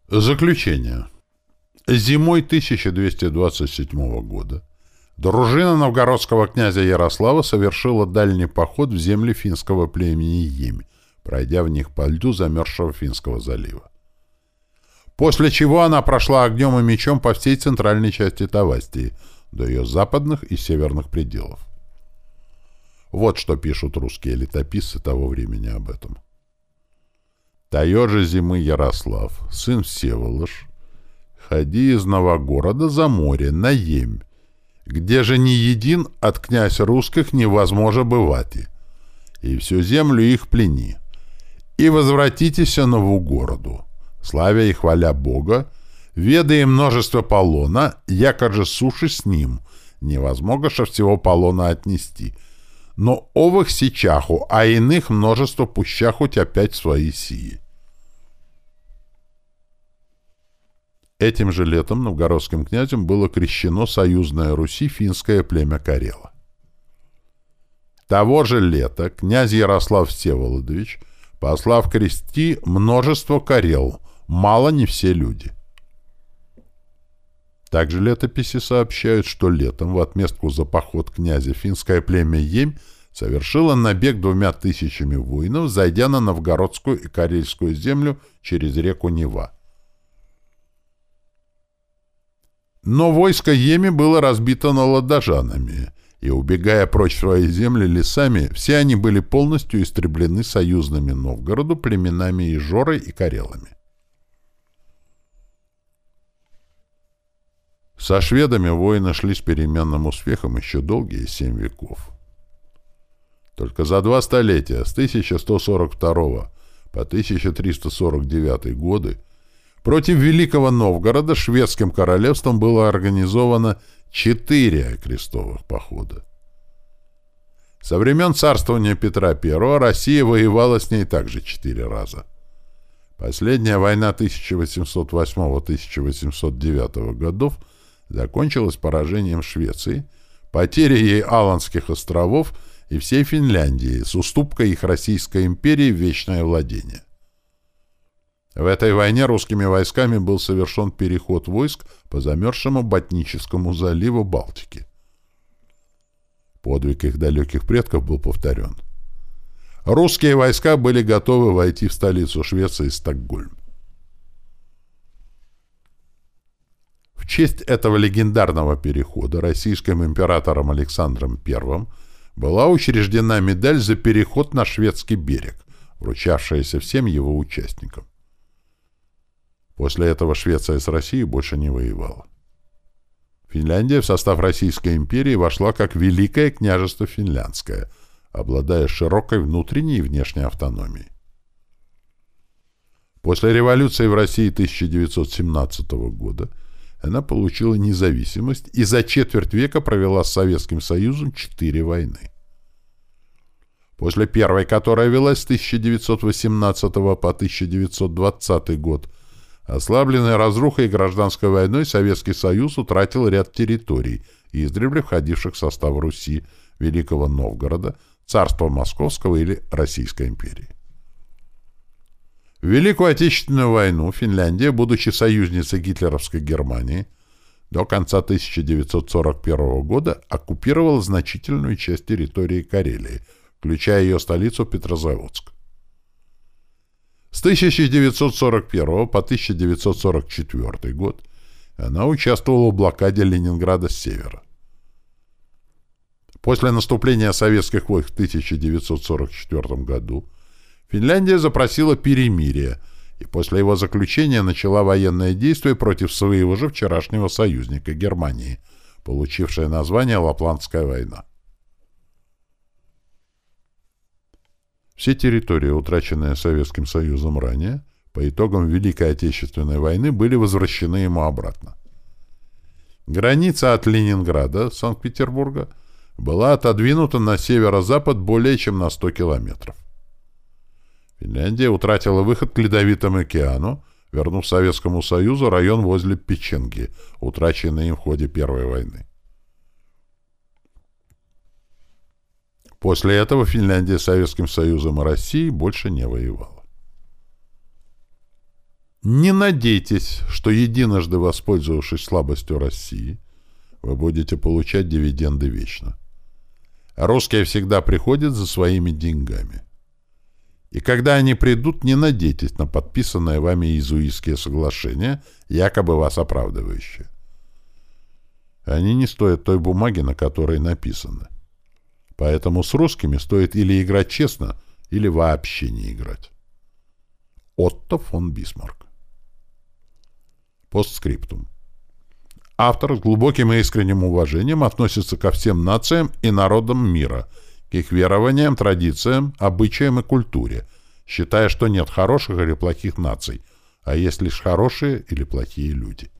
Заключение. Зимой 1227 года дружина новгородского князя Ярослава совершила дальний поход в земли финского племени Емь, пройдя в них по льду замерзшего Финского залива. После чего она прошла огнем и мечом по всей центральной части Тавастии, до ее западных и северных пределов. Вот что пишут русские летописцы того времени об этом. «Тае же зимы Ярослав, сын Всеволож, ходи из Новогорода за море, на Емь, где же ни един от князь русских невозможно бывати, и всю землю их плени, и возвратитесь на городу, славя и хваля Бога, ведая множество полона, якоже суши с ним, невозможно же всего полона отнести, но овых сичаху, а иных множество пущахуть опять свои сии». Этим же летом новгородским князем было крещено союзное Руси финское племя Карела. Того же лета князь Ярослав Всеволодович послав крести множество карел, мало не все люди. Также летописи сообщают, что летом в отместку за поход князя финское племя Емь совершило набег 2000 воинов, зайдя на новгородскую и карельскую землю через реку Нева. Но войско Еми было разбито ладожанами, и, убегая прочь в свои земли лесами, все они были полностью истреблены союзными Новгороду племенами Ижорой и Карелами. Со шведами войны шли с переменным успехом еще долгие 7 веков. Только за 2 столетия, с 1142 по 1349 годы, против Великого Новгорода шведским королевством было организовано 4 крестовых похода. Со времен царствования Петра I Россия воевала с ней также 4 раза. Последняя война 1808-1809 годов закончилась поражением Швеции, потерей ей Аландских островов и всей Финляндии с уступкой их Российской империи в вечное владение. В этой войне русскими войсками был совершен переход войск по замерзшему Ботническому заливу Балтики. Подвиг их далеких предков был повторен. Русские войска были готовы войти в столицу Швеции, Стокгольм. В честь этого легендарного перехода российским императором Александром I была учреждена медаль за переход на шведский берег, вручавшаяся всем его участникам. После этого Швеция с Россией больше не воевала. Финляндия в состав Российской империи вошла как Великое княжество Финляндское, обладая широкой внутренней и внешней автономией. После революции в России 1917 года она получила независимость и за четверть века провела с Советским Союзом 4 войны. После первой, которая велась с 1918 по 1920 год, ослабленный разрухой и гражданской войной, Советский Союз утратил ряд территорий, издревле входивших в состав Руси, Великого Новгорода, Царства Московского или Российской империи. В Великую Отечественную войну Финляндия, будучи союзницей гитлеровской Германии, до конца 1941 года оккупировала значительную часть территории Карелии, включая ее столицу Петрозаводск. С 1941 по 1944 год она участвовала в блокаде Ленинграда с севера. После наступления советских войск в 1944 году Финляндия запросила перемирие и после его заключения начала военные действия против своего же вчерашнего союзника Германии, получившее название Лапландская война. Все территории, утраченные Советским Союзом ранее, по итогам Великой Отечественной войны были возвращены ему обратно. Граница от Ленинграда, Санкт-Петербурга, была отодвинута на северо-запад более чем на 100 километров. Финляндия утратила выход к Ледовитому океану, вернув Советскому Союзу район возле Печенги, утраченный им в ходе Первой войны. После этого Финляндия с Советским Союзом и Россией больше не воевала. Не надейтесь, что единожды воспользовавшись слабостью России, вы будете получать дивиденды вечно. Русские всегда приходят за своими деньгами. И когда они придут, не надейтесь на подписанные вами иезуитские соглашения, якобы вас оправдывающие. Они не стоят той бумаги, на которой написаны. Поэтому с русскими стоит или играть честно, или вообще не играть. Отто фон Бисмарк. Постскриптум. Автор с глубоким и искренним уважением относится ко всем нациям и народам мира, к их верованиям, традициям, обычаям и культуре, считая, что нет хороших или плохих наций, а есть лишь хорошие или плохие люди.